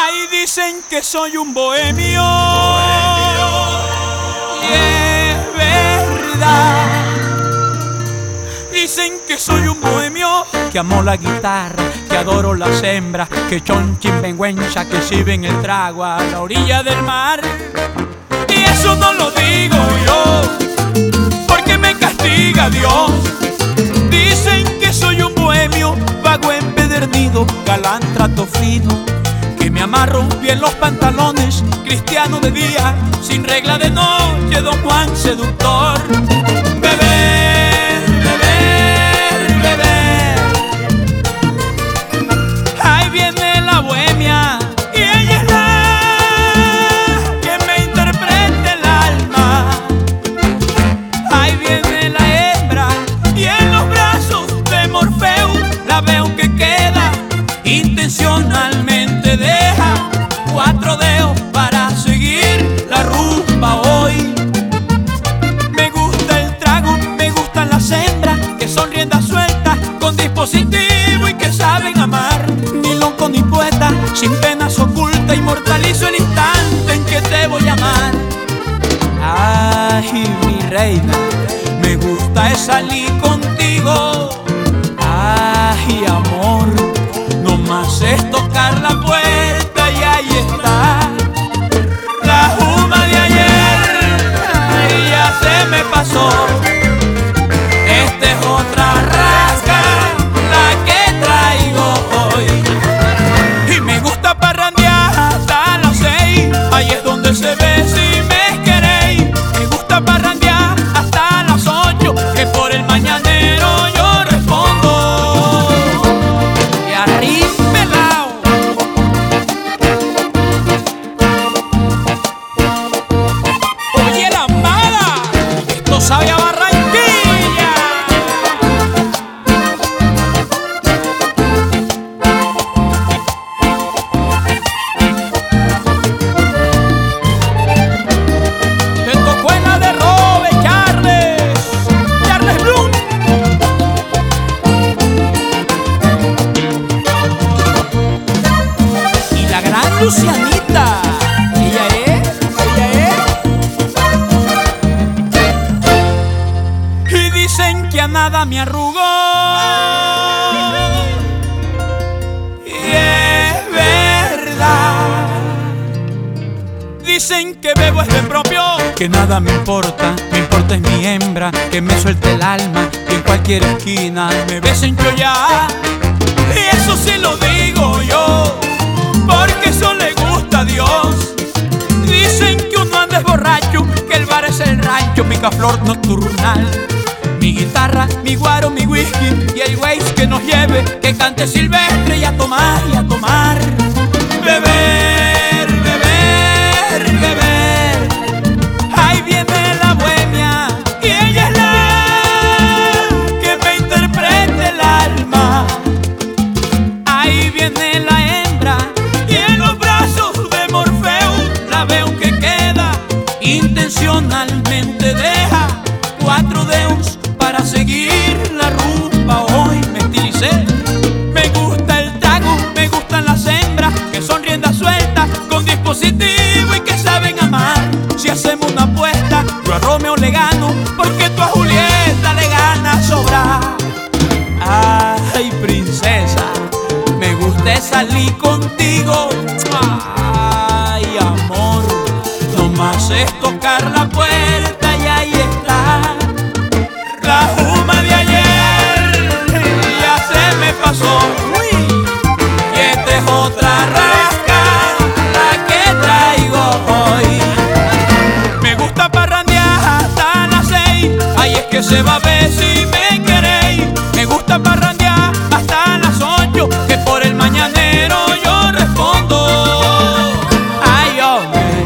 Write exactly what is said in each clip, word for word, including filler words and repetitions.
Ay, dicen que soy un bohemio, bohemio. Y es verdad. Dicen que soy un bohemio, que amo la guitarra, que adoro las hembras, que son chimbenguencha, que sirven el trago a la orilla del mar. Y eso no lo digo yo, porque me castiga Dios. Dicen que soy un bohemio, vago empedernido, galán trato fino, que me amarro bien los pantalones, cristiano de día, sin regla de noche, don Juan seductor. Beber, beber, beber. Ahí viene la bohemia y ella es la que me interpreta el alma. Ahí viene la hembra y en los brazos de Morfeo la veo que queda intencionalmente, deja cuatro dedos para seguir la rumba hoy. Me gusta el trago, me gustan las hembras que son riendas sueltas, con dispositivo y que saben amar. Ni loco ni poeta, sin penas ocultas, inmortalizo el instante en que te voy a amar. Ay, mi reina, me gusta salir contigo. Ay, amor, no más es tocar la puerta y ahí está la juma de ayer. Ay, ya se me pasó. Esta es otra rasca, la que traigo hoy. Y me gusta parrandear hasta las seis, ahí es donde se ve si me queréis. Me gusta parrandear hasta las ocho, que por el mañanero yo respondo. Y arriba pelao. Oye, lambada, esto sabe a Barranquilla. Te tocó en la de Robe, Charles, Charles Bloom. Y la gran Lucianita, ella es, ella es. Y dicen que a nada me arrugó, y es verdad. Dicen que bebo es de propio, que nada me importa, me importa es mi hembra, que me suelte el alma, que en cualquier esquina me besen yo ya. Y eso sí lo digo yo, porque eso le gusta a Dios. Dicen que uno anda es borracho, que el bar es el rancho, picaflor nocturnal. Mi guitarra, mi guaro, mi whisky y el Waze que nos lleve, que cante silvestre y a tomar y a tomar. Beber, beber, beber. Ahí viene la bohemia y ella es la que me interpreta el alma. Ahí viene la hembra y en los brazos de Morfeo la veo que queda intencionalmente, deja cuatro dedos para seguir la rumba hoy. Me estilicé. Me gusta el trago, me gustan las hembras que son riendas sueltas, con dispositivo y que saben amar. Si hacemos una apuesta, yo a Romeo le gano, porque tú a Julieta le ganas sobrar. Ay, princesa, me gusta salir contigo. Ay, amor, no más es tocar la puerta y ahí está la juma de ayer. Ya se me pasó. Y esta es otra rasca, la que traigo hoy. Me gusta parrandear hasta las seis, ahí es que se va a ver si me queréis. Me gusta parrandear hasta las ocho, que por el mañanero yo respondo. Ay, hombre,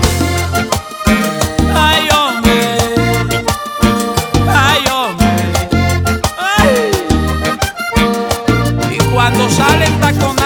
ay, hombre, ay, hombre, ay. Y cuando sale el tacón